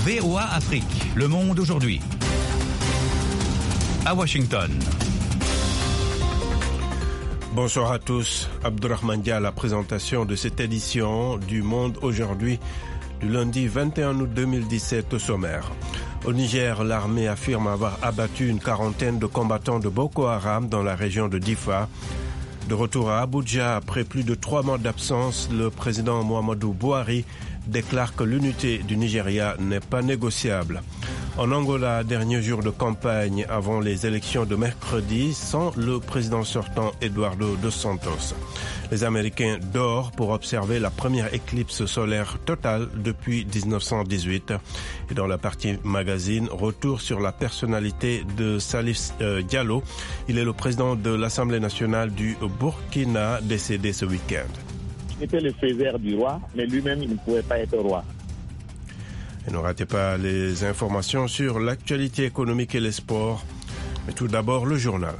VOA Afrique, le monde aujourd'hui. À Washington. Bonsoir à tous. Abdourahmane Dia à la présentation de cette édition du Monde aujourd'hui du lundi 21 août 2017 au sommaire. Au Niger, l'armée affirme avoir abattu une quarantaine de combattants de Boko Haram dans la région de Difa. De retour à Abuja, après plus de 3 mois d'absence, le président Muhammadu Buhari déclare que l'unité du Nigeria n'est pas négociable. En Angola, dernier jour de campagne avant les élections de mercredi, sans le président sortant Eduardo dos Santos. Les Américains dorment pour observer la première éclipse solaire totale depuis 1918. Et dans la partie magazine, retour sur la personnalité de Salif Diallo. Il est le président de l'Assemblée nationale du Burkina, décédé ce week-end. Il était le faiseur du roi, mais lui-même, il ne pouvait pas être roi. Et ne ratez pas les informations sur l'actualité économique et les sports. Mais tout d'abord, le journal.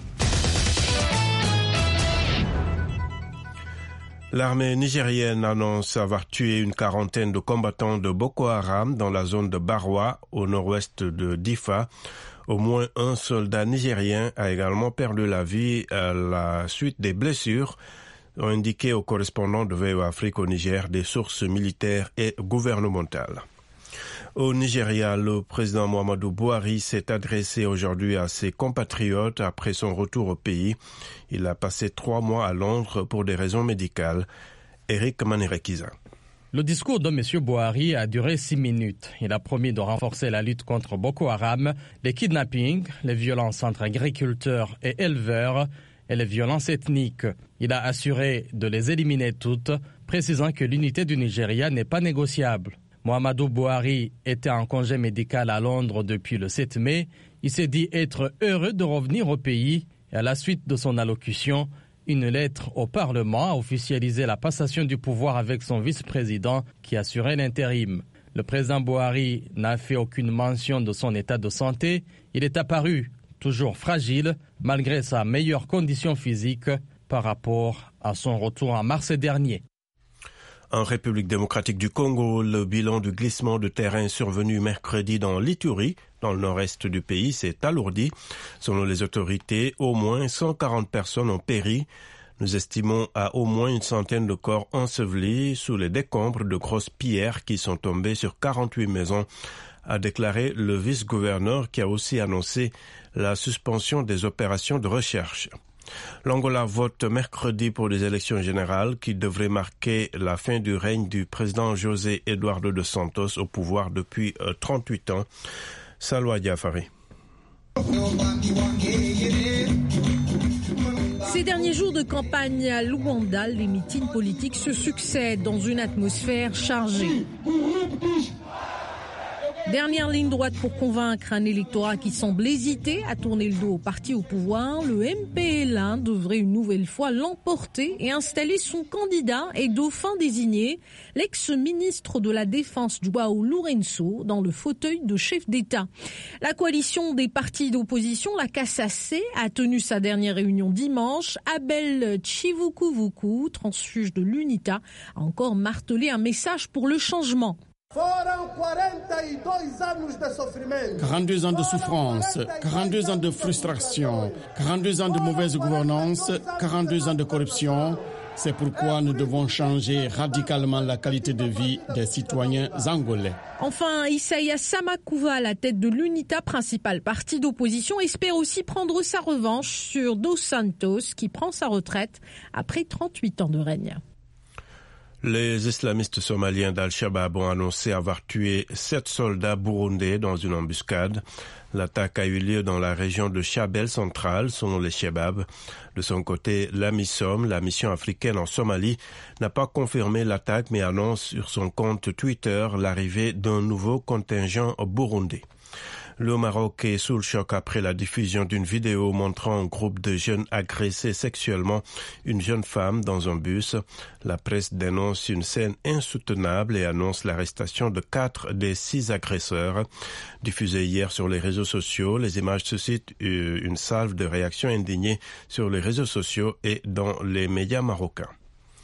L'armée nigérienne annonce avoir tué une quarantaine de combattants de Boko Haram dans la zone de Barwa, au nord-ouest de Difa. Au moins un soldat nigérien a également perdu la vie à la suite des blessures, ont indiqué aux correspondants de VOA Afrique au Niger des sources militaires et gouvernementales. Au Nigeria, le président Muhammadu Buhari s'est adressé aujourd'hui à ses compatriotes après son retour au pays. Il a passé 3 mois à Londres pour des raisons médicales. Eric Manirekiza. Le discours de M. Buhari a duré 6 minutes. Il a promis de renforcer la lutte contre Boko Haram, les kidnappings, les violences entre agriculteurs et éleveurs et les violences ethniques. Il a assuré de les éliminer toutes, précisant que l'unité du Nigeria n'est pas négociable. Muhammadu Buhari était en congé médical à Londres depuis le 7 mai. Il s'est dit être heureux de revenir au pays. Et à la suite de son allocution, une lettre au Parlement a officialisé la passation du pouvoir avec son vice-président qui assurait l'intérim. Le président Buhari n'a fait aucune mention de son état de santé. Il est apparu toujours fragile malgré sa meilleure condition physique par rapport à son retour en mars dernier. En République démocratique du Congo, le bilan du glissement de terrain survenu mercredi dans l'Ituri, dans le nord-est du pays, s'est alourdi. Selon les autorités, au moins 140 personnes ont péri. Nous estimons à au moins une centaine de corps ensevelis sous les décombres de grosses pierres qui sont tombées sur 48 maisons, a déclaré le vice-gouverneur qui a aussi annoncé la suspension des opérations de recherche. L'Angola vote mercredi pour des élections générales qui devraient marquer la fin du règne du président José Eduardo dos Santos au pouvoir depuis 38 ans. Salwa Diafari. Ces derniers jours de campagne à Luanda, les meetings politiques se succèdent dans une atmosphère chargée. Dernière ligne droite pour convaincre un électorat qui semble hésiter à tourner le dos au parti au pouvoir. Le MPLA devrait une nouvelle fois l'emporter et installer son candidat et dauphin désigné, l'ex-ministre de la Défense João Lourenço, dans le fauteuil de chef d'État. La coalition des partis d'opposition, la CASAC, a tenu sa dernière réunion dimanche. Abel Chivukuvuku, transfuge de l'UNITA, a encore martelé un message pour le changement. 42 ans de souffrance, 42 ans de frustration, 42 ans de mauvaise gouvernance, 42 ans de corruption. C'est pourquoi nous devons changer radicalement la qualité de vie des citoyens angolais. Enfin, Isaias Samakouva, à la tête de l'UNITA, principal parti d'opposition, espère aussi prendre sa revanche sur Dos Santos, qui prend sa retraite après 38 ans de règne. Les islamistes somaliens d'Al-Shabaab ont annoncé avoir tué 7 soldats burundais dans une embuscade. L'attaque a eu lieu dans la région de Shabelle centrale, selon les Shabab. De son côté, l'AMISOM, la mission africaine en Somalie, n'a pas confirmé l'attaque mais annonce sur son compte Twitter l'arrivée d'un nouveau contingent burundais. Le Maroc est sous le choc après la diffusion d'une vidéo montrant un groupe de jeunes agresser sexuellement une jeune femme dans un bus. La presse dénonce une scène insoutenable et annonce l'arrestation de 4 des 6 agresseurs. Diffusées hier sur les réseaux sociaux, les images suscitent une salve de réactions indignées sur les réseaux sociaux et dans les médias marocains.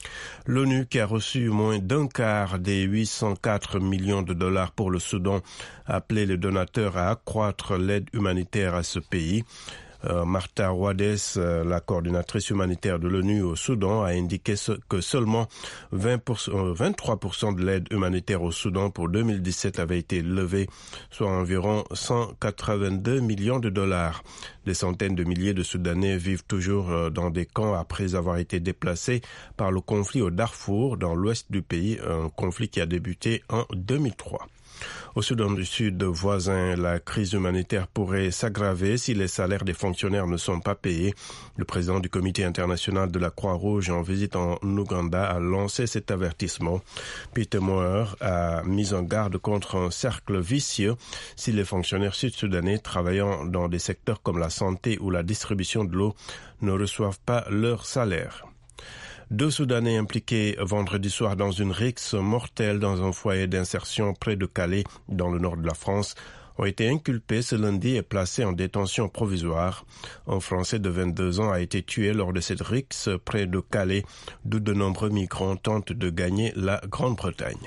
L'ONU, qui a reçu moins d'un quart des 804 millions de dollars pour le Soudan, a appelé les donateurs à accroître l'aide humanitaire à ce pays. Martha Wadès, la coordinatrice humanitaire de l'ONU au Soudan, a indiqué que seulement 23% de l'aide humanitaire au Soudan pour 2017 avait été levée, soit environ 182 millions de dollars. Des centaines de milliers de Soudanais vivent toujours dans des camps après avoir été déplacés par le conflit au Darfour, dans l'ouest du pays, un conflit qui a débuté en 2003. Au Soudan du Sud voisin, la crise humanitaire pourrait s'aggraver si les salaires des fonctionnaires ne sont pas payés. Le président du Comité international de la Croix-Rouge en visite en Ouganda a lancé cet avertissement. Peter Moore a mis en garde contre un cercle vicieux si les fonctionnaires sud-soudanais travaillant dans des secteurs comme la santé ou la distribution de l'eau ne reçoivent pas leur salaire. 2 Soudanais impliqués vendredi soir dans une rixe mortelle dans un foyer d'insertion près de Calais, dans le nord de la France, ont été inculpés ce lundi et placés en détention provisoire. Un Français de 22 ans a été tué lors de cette rixe près de Calais, d'où de nombreux migrants tentent de gagner la Grande-Bretagne.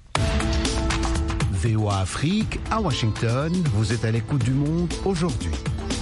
VOA Afrique, à Washington, vous êtes à l'écoute du monde aujourd'hui.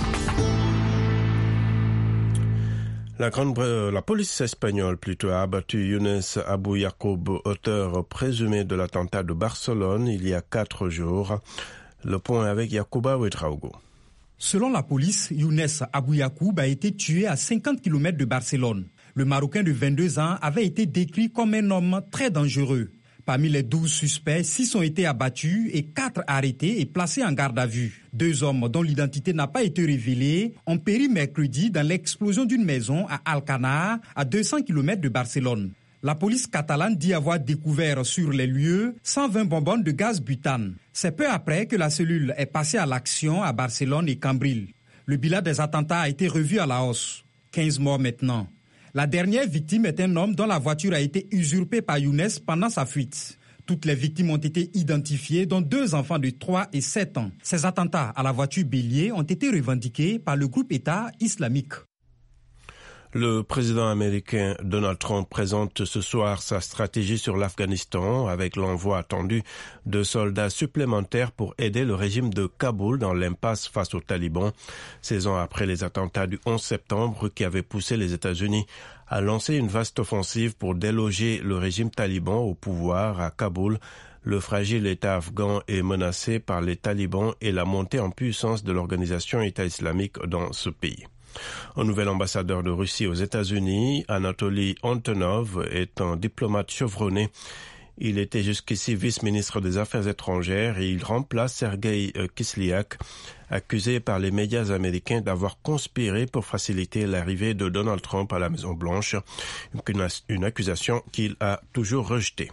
La police espagnole a abattu Younes Abou Yacoub, auteur présumé de l'attentat de Barcelone il y a 4 jours. Le point avec Yacouba Ouedraogo. Selon la police, Younes Abou Yacoub a été tué à 50 km de Barcelone. Le Marocain de 22 ans avait été décrit comme un homme très dangereux. Parmi les 12 suspects, 6 ont été abattus et 4 arrêtés et placés en garde à vue. 2 hommes dont l'identité n'a pas été révélée ont péri mercredi dans l'explosion d'une maison à Alcanar, à 200 km de Barcelone. La police catalane dit avoir découvert sur les lieux 120 bonbons de gaz butane. C'est peu après que la cellule est passée à l'action à Barcelone et Cambrils. Le bilan des attentats a été revu à la hausse. 15 morts maintenant. La dernière victime est un homme dont la voiture a été usurpée par Younes pendant sa fuite. Toutes les victimes ont été identifiées, dont 2 enfants de 3 et 7 ans. Ces attentats à la voiture bélier ont été revendiqués par le groupe État islamique. Le président américain Donald Trump présente ce soir sa stratégie sur l'Afghanistan avec l'envoi attendu de soldats supplémentaires pour aider le régime de Kaboul dans l'impasse face aux talibans. 16 ans après les attentats du 11 septembre qui avaient poussé les États-Unis à lancer une vaste offensive pour déloger le régime taliban au pouvoir à Kaboul, le fragile État afghan est menacé par les talibans et la montée en puissance de l'organisation État islamique dans ce pays. Un nouvel ambassadeur de Russie aux États-Unis, Anatoly Antonov, est un diplomate chevronné. Il était jusqu'ici vice-ministre des Affaires étrangères et il remplace Sergei Kislyak, accusé par les médias américains d'avoir conspiré pour faciliter l'arrivée de Donald Trump à la Maison-Blanche, une accusation qu'il a toujours rejetée.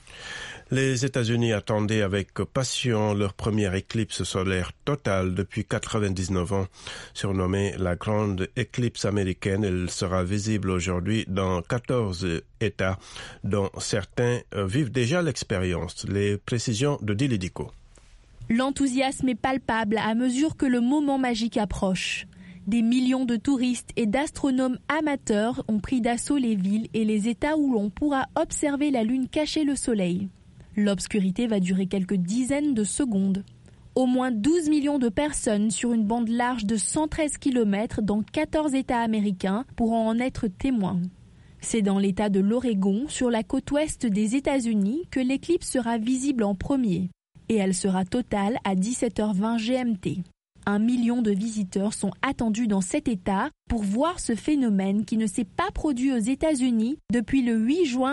Les États-Unis attendaient avec passion leur première éclipse solaire totale depuis 99 ans. Surnommée la grande éclipse américaine, elle sera visible aujourd'hui dans 14 États, dont certains vivent déjà l'expérience. Les précisions de Dili Diko. L'enthousiasme est palpable à mesure que le moment magique approche. Des millions de touristes et d'astronomes amateurs ont pris d'assaut les villes et les États où l'on pourra observer la Lune cacher le soleil. L'obscurité va durer quelques dizaines de secondes. Au moins 12 millions de personnes sur une bande large de 113 km dans 14 États américains pourront en être témoins. C'est dans l'État de l'Oregon, sur la côte ouest des États-Unis, que l'éclipse sera visible en premier. Et elle sera totale à 17h20 GMT. 1 million de visiteurs sont attendus dans cet État pour voir ce phénomène qui ne s'est pas produit aux États-Unis depuis le 8 juin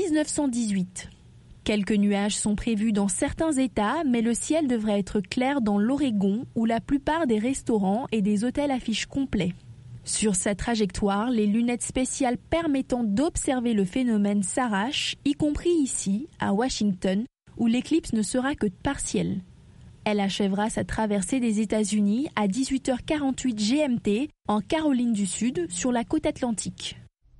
1918. Quelques nuages sont prévus dans certains États, mais le ciel devrait être clair dans l'Oregon, où la plupart des restaurants et des hôtels affichent complet. Sur sa trajectoire, les lunettes spéciales permettant d'observer le phénomène s'arrachent, y compris ici, à Washington, où l'éclipse ne sera que partielle. Elle achèvera sa traversée des États-Unis à 18h48 GMT, en Caroline du Sud, sur la côte atlantique.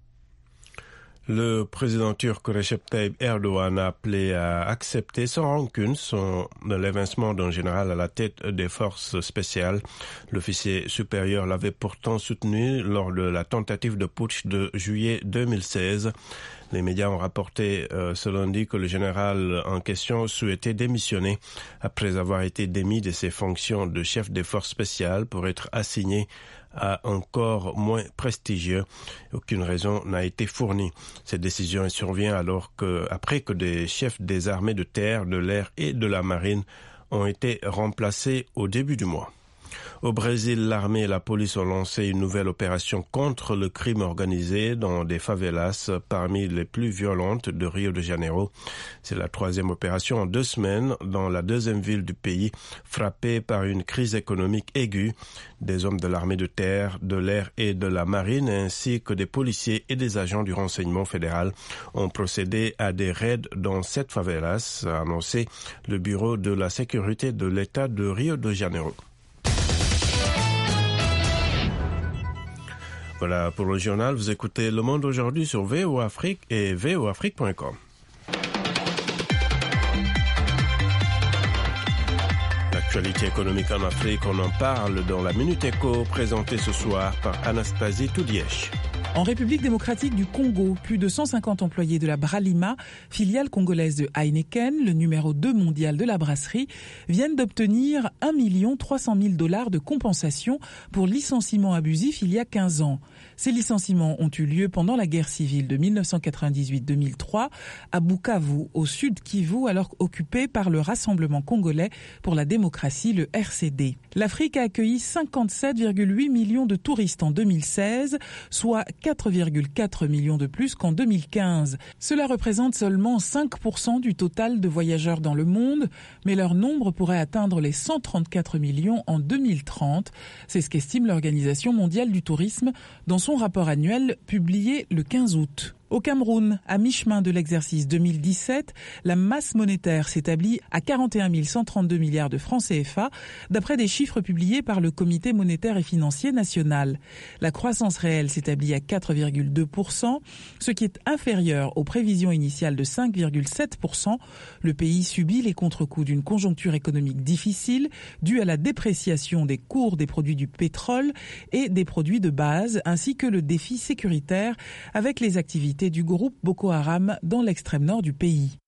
Le président turc Recep Tayyip Erdogan a appelé à accepter sans rancune l'évincement d'un général à la tête des forces spéciales. L'officier supérieur l'avait pourtant soutenu lors de la tentative de putsch de juillet 2016. Les médias ont rapporté ce lundi que le général en question souhaitait démissionner après avoir été démis de ses fonctions de chef des forces spéciales pour être assigné à un corps moins prestigieux. Aucune raison n'a été fournie. Cette décision survient après que des chefs des armées de terre, de l'air et de la marine ont été remplacés au début du mois. Au Brésil, l'armée et la police ont lancé une nouvelle opération contre le crime organisé dans des favelas parmi les plus violentes de Rio de Janeiro. C'est la 3e opération en 2 semaines dans la 2e ville du pays, frappée par une crise économique aiguë. Des hommes de l'armée de terre, de l'air et de la marine, ainsi que des policiers et des agents du renseignement fédéral ont procédé à des raids dans 7 favelas, a annoncé le bureau de la sécurité de l'État de Rio de Janeiro. Voilà pour le journal. Vous écoutez Le Monde aujourd'hui sur VOA Afrique et voafrique.com. L'actualité économique en Afrique, on en parle dans la Minute Éco, présentée ce soir par Anastasie Toudièche. En République démocratique du Congo, plus de 150 employés de la Bralima, filiale congolaise de Heineken, le numéro 2 mondial de la brasserie, viennent d'obtenir $1 300 000 de compensation pour licenciement abusif il y a 15 ans. Ces licenciements ont eu lieu pendant la guerre civile de 1998-2003 à Bukavu, au sud Kivu, alors occupé par le Rassemblement congolais pour la démocratie, le RCD. L'Afrique a accueilli 57,8 millions de touristes en 2016, soit 4,4 millions de plus qu'en 2015. Cela représente seulement 5% du total de voyageurs dans le monde, mais leur nombre pourrait atteindre les 134 millions en 2030. C'est ce qu'estime l'Organisation mondiale du tourisme dans son rapport annuel publié le 15 août. Au Cameroun, à mi-chemin de l'exercice 2017, la masse monétaire s'établit à 41 132 milliards de francs CFA, d'après des chiffres publiés par le Comité monétaire et financier national. La croissance réelle s'établit à 4,2%, ce qui est inférieur aux prévisions initiales de 5,7%. Le pays subit les contre-coups d'une conjoncture économique difficile, due à la dépréciation des cours des produits du pétrole et des produits de base, ainsi que le défi sécuritaire avec les activités du groupe Boko Haram dans l'extrême nord du pays.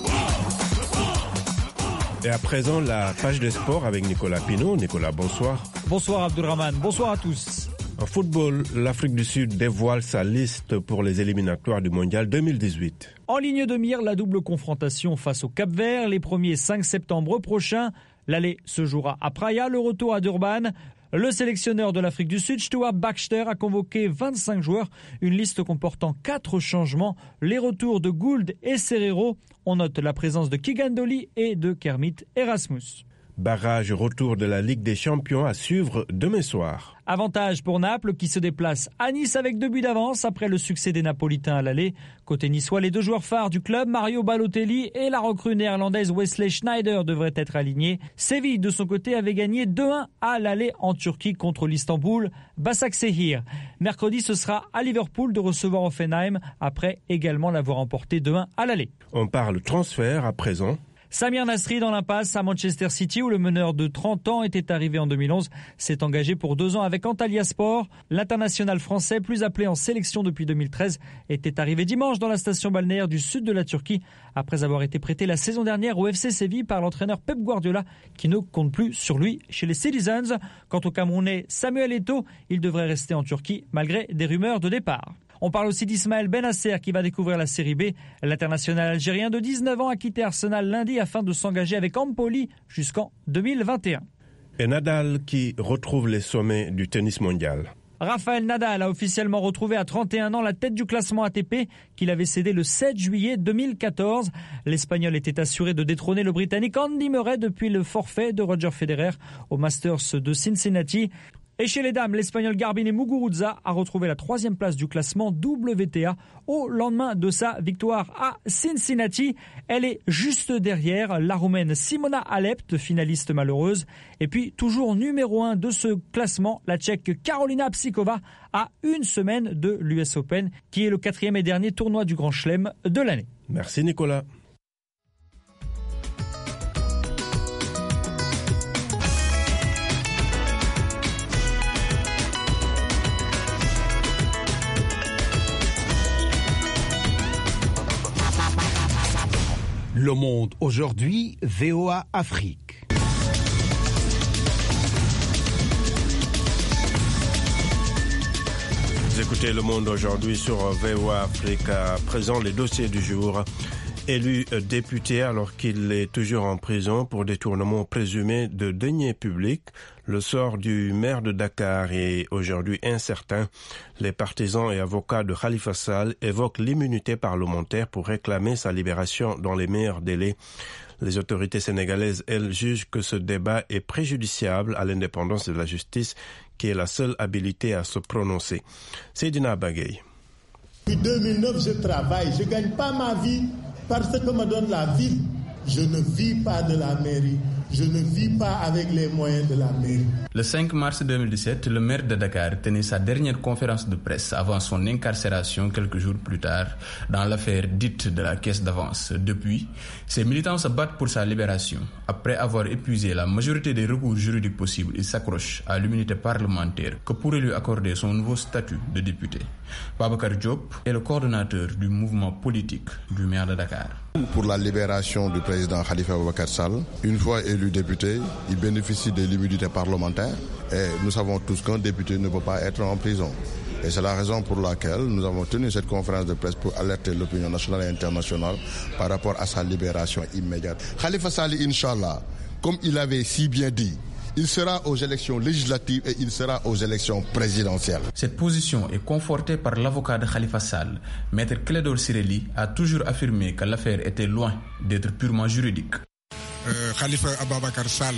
Et à présent, la page des sports avec Nicolas Pinault. Nicolas, bonsoir. Bonsoir Abdulrahman, bonsoir à tous. En football, l'Afrique du Sud dévoile sa liste pour les éliminatoires du Mondial 2018. En ligne de mire, la double confrontation face au Cap-Vert, les 1er et 5 septembre prochains. L'aller se jouera à Praia, le retour à Durban. Le sélectionneur de l'Afrique du Sud, Stuart Baxter, a convoqué 25 joueurs, une liste comportant 4 changements, les retours de Gould et Serrero. On note la présence de Kigandoli et de Kermit Erasmus. Barrage retour de la Ligue des Champions à suivre demain soir. Avantage pour Naples qui se déplace à Nice avec 2 buts d'avance après le succès des Napolitains à l'aller. Côté niçois, les 2 joueurs phares du club, Mario Balotelli et la recrue néerlandaise Wesley Sneijder, devraient être alignés. Séville, de son côté, avait gagné 2-1 à l'aller en Turquie contre l'Istanbul Başakşehir. Mercredi, ce sera à Liverpool de recevoir Hoffenheim après également l'avoir emporté 2-1 à l'aller. On parle transfert à présent. Samir Nasri dans l'impasse à Manchester City où le meneur de 30 ans était arrivé en 2011 s'est engagé pour 2 ans avec Antalyaspor. L'international français, plus appelé en sélection depuis 2013, était arrivé dimanche dans la station balnéaire du sud de la Turquie après avoir été prêté la saison dernière au FC Séville par l'entraîneur Pep Guardiola qui ne compte plus sur lui chez les Citizens. Quant au Camerounais Samuel Eto'o, il devrait rester en Turquie malgré des rumeurs de départ. On parle aussi d'Ismaël Benasser qui va découvrir la Série B. L'international algérien de 19 ans a quitté Arsenal lundi afin de s'engager avec Empoli jusqu'en 2021. Et Nadal qui retrouve les sommets du tennis mondial. Rafael Nadal a officiellement retrouvé à 31 ans la tête du classement ATP qu'il avait cédé le 7 juillet 2014. L'Espagnol était assuré de détrôner le Britannique Andy Murray depuis le forfait de Roger Federer au Masters de Cincinnati. Et chez les dames, l'Espagnol Garbine Muguruza a retrouvé la 3e place du classement WTA au lendemain de sa victoire à Cincinnati. Elle est juste derrière la Roumaine Simona Halep, finaliste malheureuse. Et puis, toujours numéro 1 de ce classement, la Tchèque Karolina Psikova à 1 semaine de l'US Open, qui est le 4e et dernier tournoi du Grand Chelem de l'année. Merci Nicolas. Le Monde aujourd'hui, VOA Afrique. Vous écoutez Le Monde aujourd'hui sur VOA Afrique. À présent, les dossiers du jour. Élu député alors qu'il est toujours en prison pour détournement présumé de deniers publics, le sort du maire de Dakar est aujourd'hui incertain. Les partisans et avocats de Khalifa Sall évoquent l'immunité parlementaire pour réclamer sa libération dans les meilleurs délais. Les autorités sénégalaises, elles, jugent que ce débat est préjudiciable à l'indépendance de la justice, qui est la seule habilité à se prononcer. Seydina Bagay. Depuis 2009, je travaille. Je ne gagne pas ma vie parce que me donne la ville. Je ne vis pas de la mairie. Je ne vis pas avec les moyens de la mairie. Le 5 mars 2017, le maire de Dakar tenait sa dernière conférence de presse avant son incarcération quelques jours plus tard dans l'affaire dite de la caisse d'avance. Depuis, ses militants se battent pour sa libération. Après avoir épuisé la majorité des recours juridiques possibles, il s'accroche à l'immunité parlementaire que pourrait lui accorder son nouveau statut de député. Babacar Diop est le coordonnateur du mouvement politique du maire de Dakar. Pour la libération du président Khalifa Aboubacar Sall, une fois élu député, il bénéficie de l'immunité parlementaire et nous savons tous qu'un député ne peut pas être en prison. Et c'est la raison pour laquelle nous avons tenu cette conférence de presse pour alerter l'opinion nationale et internationale par rapport à sa libération immédiate. Khalifa Sall, Inch'Allah, comme il avait si bien dit, il sera aux élections législatives et il sera aux élections présidentielles. Cette position est confortée par l'avocat de Khalifa Sall. Maître Clédor Ciré Ly a toujours affirmé que l'affaire était loin d'être purement juridique. Khalifa Aboubacar Sall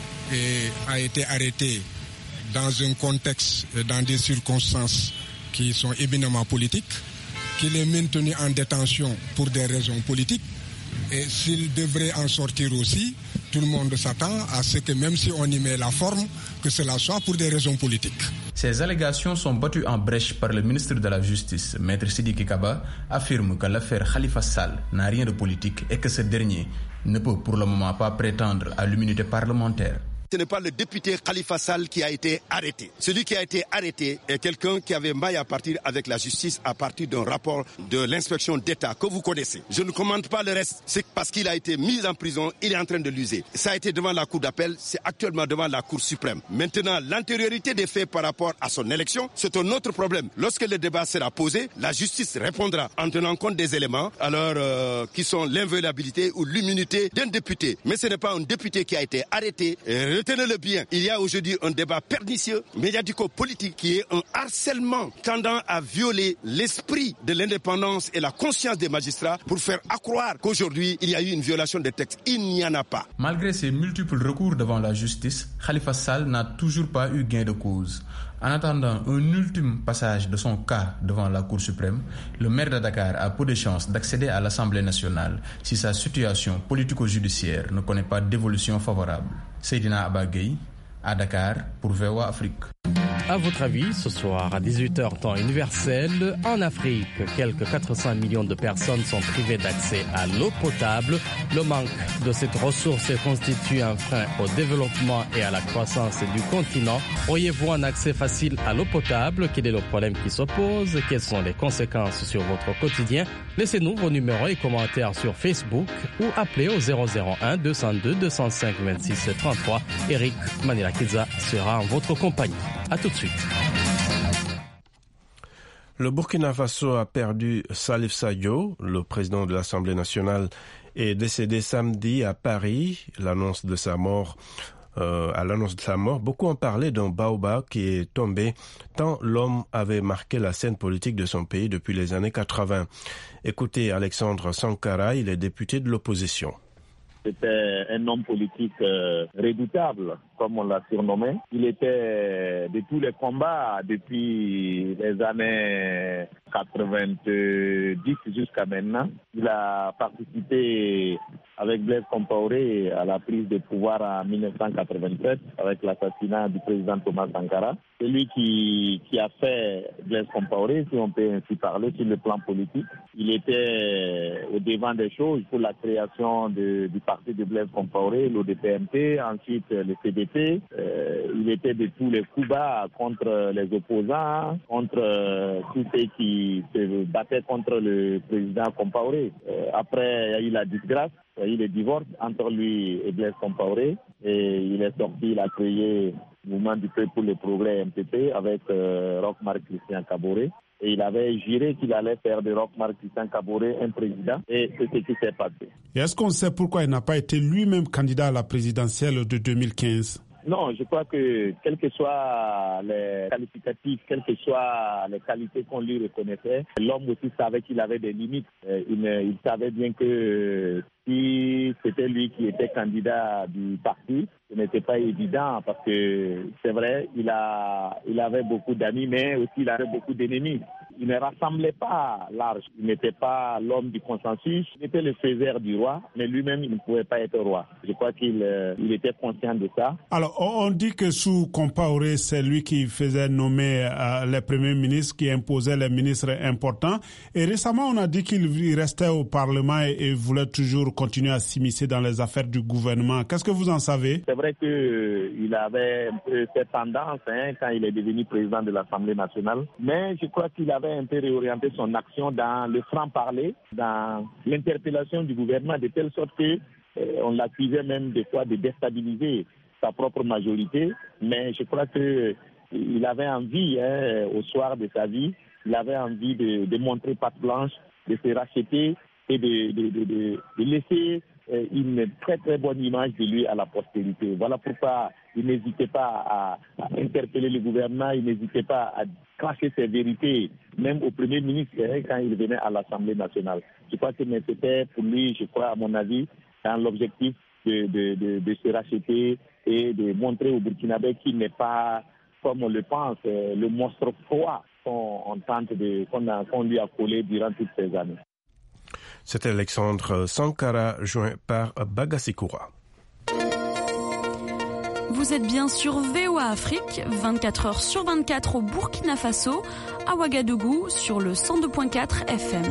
a été arrêté dans un contexte, dans des circonstances qui sont éminemment politiques, qu'il est maintenu en détention pour des raisons politiques. Et s'il devrait en sortir aussi, tout le monde s'attend à ce que même si on y met la forme, que cela soit pour des raisons politiques. Ces allégations sont battues en brèche par le ministre de la Justice, Maître Sidiki Kaba, affirme que l'affaire Khalifa Sall n'a rien de politique et que ce dernier ne peut pour le moment pas prétendre à l'immunité parlementaire. Ce n'est pas le député Khalifa Sall qui a été arrêté. Celui qui a été arrêté est quelqu'un qui avait maille à partir avec la justice à partir d'un rapport de l'inspection d'État que vous connaissez. Je ne commande pas le reste. C'est parce qu'il a été mis en prison, il est en train de l'user. Ça a été devant la Cour d'appel, c'est actuellement devant la Cour suprême. Maintenant, l'antériorité des faits par rapport à son élection, c'est un autre problème. Lorsque le débat sera posé, la justice répondra en tenant compte des éléments qui sont l'inviolabilité ou l'immunité d'un député. Mais ce n'est pas un député qui a été arrêté. Retenez-le bien, il y a aujourd'hui un débat pernicieux, médiatico-politique, qui est un harcèlement tendant à violer l'esprit de l'indépendance et la conscience des magistrats pour faire accroire qu'aujourd'hui, il y a eu une violation des textes. Il n'y en a pas. Malgré ses multiples recours devant la justice, Khalifa Sall n'a toujours pas eu gain de cause. En attendant un ultime passage de son cas devant la Cour suprême, le maire de Dakar a peu de chances d'accéder à l'Assemblée nationale si sa situation politico-judiciaire ne connaît pas d'évolution favorable. Seydina Abagay, à Dakar, pour VOA Afrique. À votre avis, ce soir à 18h temps universel, en Afrique, quelques 400 millions de personnes sont privées d'accès à l'eau potable. Le manque de cette ressource constitue un frein au développement et à la croissance du continent. Auriez-vous un accès facile à l'eau potable? Quel est le problème qui s'oppose? Quelles sont les conséquences sur votre quotidien? Laissez-nous vos numéros et commentaires sur Facebook ou appelez au 001 202 205 26 33. Eric Manilakiza sera en votre compagnie. À tout de suite. Le Burkina Faso a perdu Salif Sadio, le président de l'Assemblée nationale, est décédé samedi à Paris. À l'annonce de sa mort, beaucoup ont parlé d'un baobab qui est tombé tant l'homme avait marqué la scène politique de son pays depuis les années 80. Écoutez Alexandre Sankara, il est député de l'opposition. C'était un homme politique redoutable, comme on l'a surnommé. Il était de tous les combats depuis les années 90 jusqu'à maintenant. Il a participé avec Blaise Compaoré à la prise de pouvoir en 1987 avec l'assassinat du président Thomas Sankara. C'est lui qui a fait Blaise Compaoré, si on peut ainsi parler, sur le plan politique. Il était au devant des choses pour la création du parti de Blaise Compaoré, l'ODPMT, ensuite le CDP. Il était de tous les coups bas contre les opposants, contre tous ceux qui qui se battait contre le président Compaoré. Après, il y a eu la disgrâce, il y a eu le divorce entre lui et Blaise Compaoré. Et il est sorti, il a créé le mouvement du peuple pour le progrès MPP avec Roch-Marc Christian Kaboré. Et il avait juré qu'il allait faire de Roch-Marc Christian Kaboré un président. Et c'est ce qui s'est passé. Et est-ce qu'on sait pourquoi il n'a pas été lui-même candidat à la présidentielle de 2015 ? Non, je crois que quels que soient les qualificatifs, quelles que soient les qualités qu'on lui reconnaissait, l'homme aussi savait qu'il avait des limites. Il savait bien que si c'était lui qui était candidat du parti, ce n'était pas évident parce que c'est vrai, il avait beaucoup d'amis, mais aussi il avait beaucoup d'ennemis. Il ne rassemblait pas large. Il n'était pas l'homme du consensus. Il était le faiseur du roi, mais lui-même, il ne pouvait pas être roi. Je crois qu'il était conscient de ça. Alors, on dit que sous Compaoré, c'est lui qui faisait nommer les premiers ministres, qui imposait les ministres importants. Et récemment, on a dit qu'il restait au Parlement et voulait toujours continuer à s'immiscer dans les affaires du gouvernement. Qu'est-ce que vous en savez? C'est vrai qu'il avait un peu cette tendance quand il est devenu président de l'Assemblée nationale. Mais je crois qu'il avait un peu réorienté son action dans le franc-parler, dans l'interpellation du gouvernement, de telle sorte que on l'accusait même des fois de déstabiliser sa propre majorité. Mais je crois qu'il avait envie, au soir de sa vie, il avait envie de montrer patte blanche, de se racheter et de laisser une très très bonne image de lui à la postérité. Voilà pourquoi il n'hésitait pas à interpeller le gouvernement, il n'hésitait pas à cracher ses vérités, même au Premier ministre quand il venait à l'Assemblée nationale. Je crois que c'était pour lui, je crois à mon avis, dans l'objectif de se racheter et de montrer au Burkinabé qu'il n'est pas, comme on le pense, le monstre froid qu'on lui a collé durant toutes ces années. C'était Alexandre Sankara, joint par Bagasikoura. Vous êtes bien sur VOA Afrique, 24 heures sur 24 au Burkina Faso, à Ouagadougou, sur le 102.4 FM.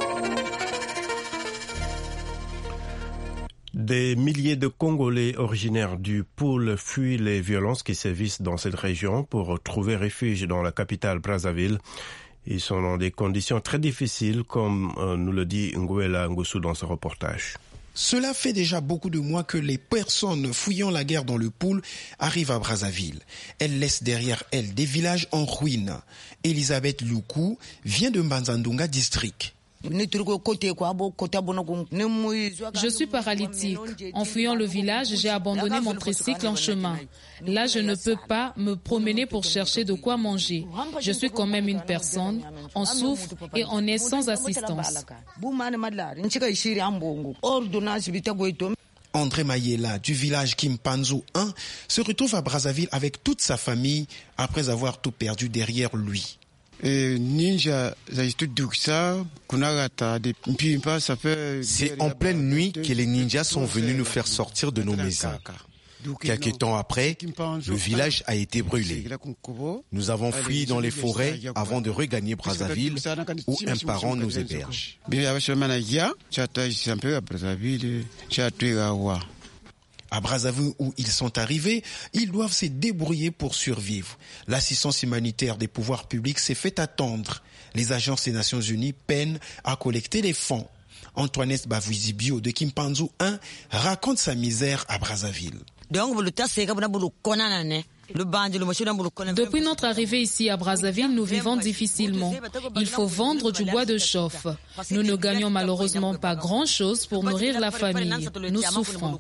Des milliers de Congolais originaires du Poul fuient les violences qui sévissent dans cette région pour trouver refuge dans la capitale Brazzaville. Ils sont dans des conditions très difficiles, comme nous le dit Nguela Ngossou dans ce reportage. Cela fait déjà beaucoup de mois que les personnes fuyant la guerre dans le Poul arrivent à Brazzaville. Elles laissent derrière elles des villages en ruine. Elisabeth Loukou vient de Mbanzandunga district. Je suis paralytique. En fuyant le village, j'ai abandonné mon tricycle en chemin. Là, je ne peux pas me promener pour chercher de quoi manger. Je suis quand même une personne. On souffre et on est sans assistance. André Mayela du village Kimpanzu 1 se retrouve à Brazzaville avec toute sa famille après avoir tout perdu derrière lui. C'est en pleine nuit que les ninjas sont venus nous faire sortir de nos maisons. Quelque temps après, le village a été brûlé. Nous avons fui dans les forêts avant de regagner Brazzaville, où un parent nous héberge. À Brazzaville où ils sont arrivés, ils doivent se débrouiller pour survivre. L'assistance humanitaire des pouvoirs publics s'est fait attendre. Les agences des Nations Unies peinent à collecter les fonds. Antoinette Bavuizibio de Kimpanzu 1 raconte sa misère à Brazzaville. Depuis notre arrivée ici à Brazzaville, nous vivons difficilement. Il faut vendre du bois de chauffe. Nous ne gagnons malheureusement pas grand-chose pour nourrir la famille. Nous souffrons.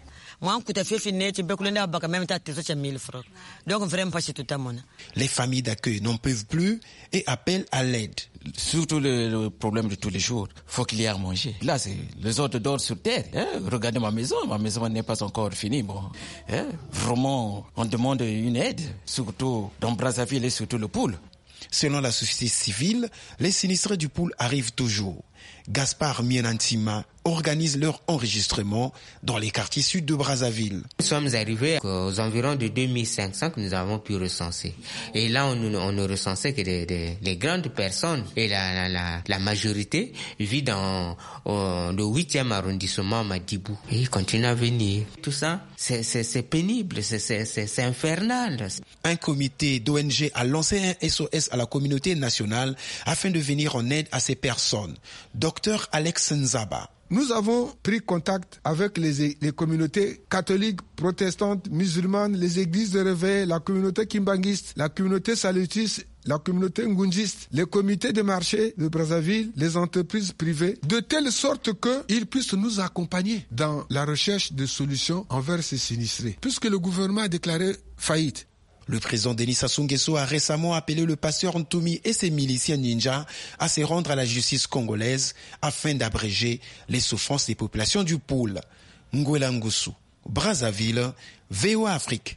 Les familles d'accueil n'en peuvent plus et appellent à l'aide. Surtout le problème de tous les jours, faut qu'il y ait à manger. Là, c'est les autres dorment sur terre. Regardez ma maison n'est pas encore finie. Vraiment, on demande une aide, surtout dans Brazzaville et surtout le Poul. Selon la société civile, les sinistrés du Poul arrivent toujours. Gaspard Mienantima organisent leur enregistrement dans les quartiers sud de Brazzaville. Nous sommes arrivés aux environs de 2500 que nous avons pu recenser. Et là, on ne recensait que les grandes personnes. Et la majorité vit dans le 8e arrondissement Madibou. Et ils continuent à venir. Tout ça, c'est pénible, c'est infernal. Un comité d'ONG a lancé un SOS à la communauté nationale afin de venir en aide à ces personnes. Dr Alex Nzaba. Nous avons pris contact avec les communautés catholiques, protestantes, musulmanes, les églises de réveil, la communauté kimbanguiste, la communauté salutiste, la communauté ngundiste, les comités de marché de Brazzaville, les entreprises privées, de telle sorte qu'ils puissent nous accompagner dans la recherche de solutions envers ces sinistrés, puisque le gouvernement a déclaré faillite. Le président Denis Sassou Nguesso a récemment appelé le pasteur Ntoumi et ses miliciens ninjas à se rendre à la justice congolaise afin d'abréger les souffrances des populations du pôle. Ngwela Ngusu, Brazzaville, VOA Afrique.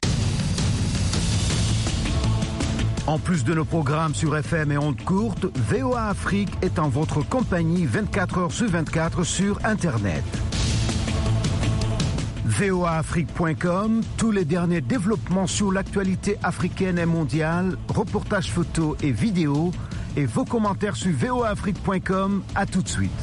En plus de nos programmes sur FM et ondes courtes, VOA Afrique est en votre compagnie 24 heures sur 24 sur Internet. voaafrique.com, tous les derniers développements sur l'actualité africaine et mondiale, reportages photos et vidéos, et vos commentaires sur voaafrique.com. À tout de suite.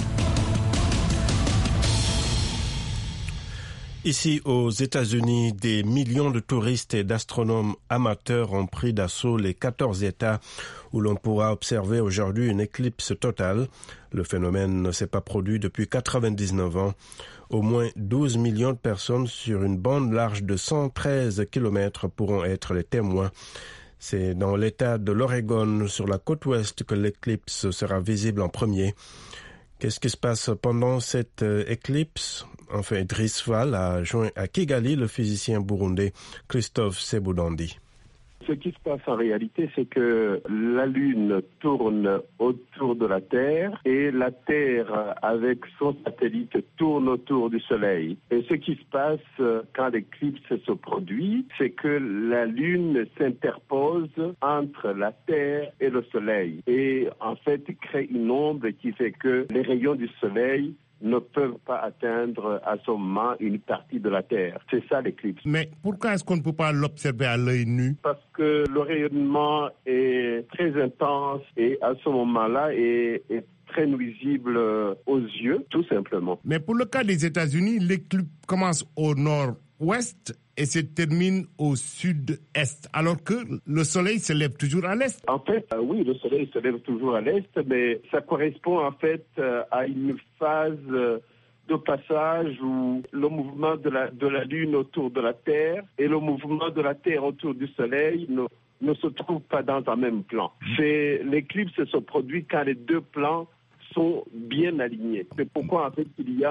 Ici aux États-Unis, des millions de touristes et d'astronomes amateurs ont pris d'assaut les 14 États où l'on pourra observer aujourd'hui une éclipse totale. Le phénomène ne s'est pas produit depuis 99 ans. Au moins 12 millions de personnes sur une bande large de 113 km pourront être les témoins. C'est dans l'État de l'Oregon, sur la côte ouest, que l'éclipse sera visible en premier. Qu'est-ce qui se passe pendant cette éclipse? Enfin, Idriss Fall a joint à Kigali le physicien burundais Christophe Sebudandi. Ce qui se passe en réalité, c'est que la Lune tourne autour de la Terre et la Terre, avec son satellite, tourne autour du Soleil. Et ce qui se passe quand l'éclipse se produit, c'est que la Lune s'interpose entre la Terre et le Soleil. Et en fait, crée une ombre qui fait que les rayons du Soleil ne peuvent pas atteindre à ce moment une partie de la Terre. C'est ça l'éclipse. Mais pourquoi est-ce qu'on ne peut pas l'observer à l'œil nu? Parce que le rayonnement est très intense et à ce moment-là est très nuisible aux yeux, tout simplement. Mais pour le cas des États-Unis, l'éclipse commence au nord-ouest et se termine au sud-est, alors que le soleil se lève toujours à l'est. En fait, oui, le soleil se lève toujours à l'est, mais ça correspond en fait à une phase de passage où le mouvement de la Lune autour de la Terre et le mouvement de la Terre autour du soleil ne se trouvent pas dans un même plan. L'éclipse se produit quand les deux plans sont bien alignés. C'est pourquoi en fait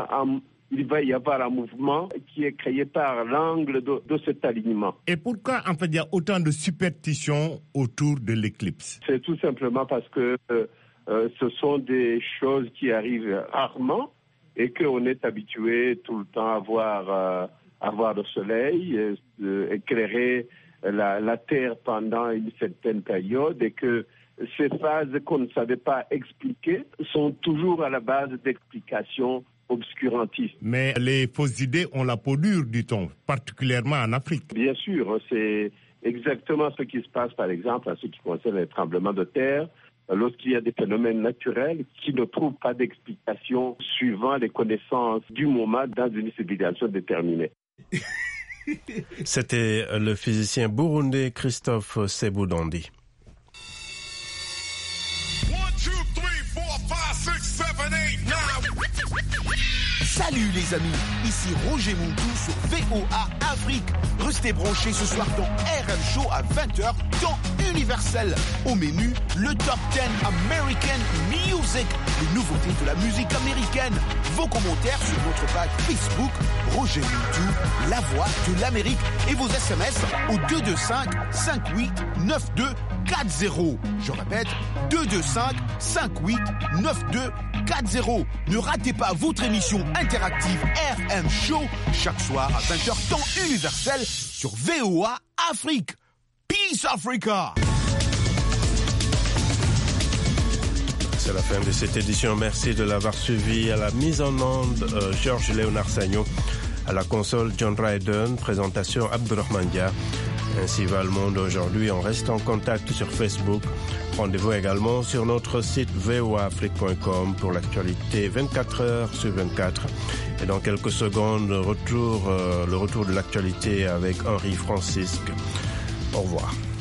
il va y avoir un mouvement qui est créé par l'angle de cet alignement. Et pourquoi, en fait, il y a autant de superstitions autour de l'éclipse? C'est tout simplement parce que ce sont des choses qui arrivent rarement et qu'on est habitué tout le temps à voir le soleil éclairer la Terre pendant une certaine période et que ces phases qu'on ne savait pas expliquer sont toujours à la base d'explications obscurantistes. Mais les fausses idées ont la peau dure, dit-on, particulièrement en Afrique. Bien sûr, c'est exactement ce qui se passe, par exemple, en ce qui concerne les tremblements de terre, lorsqu'il y a des phénomènes naturels qui ne trouvent pas d'explication suivant les connaissances du moment dans une civilisation déterminée. C'était le physicien burundais Christophe Sebudandi. 1, 2, 3, 4, 5, 6, 7, 8, 9. Salut les amis, ici Roger Montou sur VOA Afrique. Restez branchés ce soir dans RM Show à 20h, temps universel. Au menu, le Top 10 American Music, les nouveautés de la musique américaine. Vos commentaires sur notre page Facebook, Roger Montou, la voix de l'Amérique. Et vos SMS au 225 58 92 40. Je répète, 225 58 92 40. Ne ratez pas votre émission interactive RM Show chaque soir à 20h temps universel sur VOA Afrique. Peace Africa! C'est la fin de cette édition. Merci de l'avoir suivi. À la mise en onde, Georges Léonard Sagnon. À la console, John Ryden. Présentation, Abdurrahman Dia. Ainsi va le monde aujourd'hui. On reste en contact sur Facebook. Rendez-vous également sur notre site voaafrique.com pour l'actualité 24 heures sur 24. Et dans quelques secondes, le retour de l'actualité avec Henri Francisque. Au revoir.